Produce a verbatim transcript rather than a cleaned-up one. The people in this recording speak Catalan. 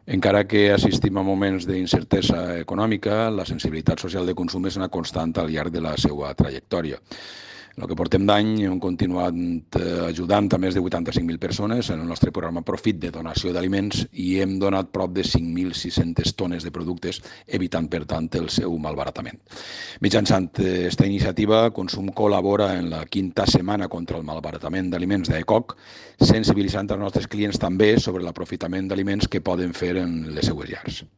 Encara que assistim a moments d'incertesa econòmica, la sensibilitat social de consum és una constant al llarg de la seva trajectòria. En el que portem d'any hem continuat ajudant a més de vuitanta-cinc mil persones en el nostre programa Profit de donació d'aliments i hem donat prop de cinc mil sis-centes tones de productes, evitant, per tant, el seu malbaratament. Mitjançant aquesta iniciativa, Consum col·labora en la quinta setmana contra el malbaratament d'aliments d'E C O C, sensibilitzant els nostres clients també sobre l'aprofitament d'aliments que poden fer en les seues llars.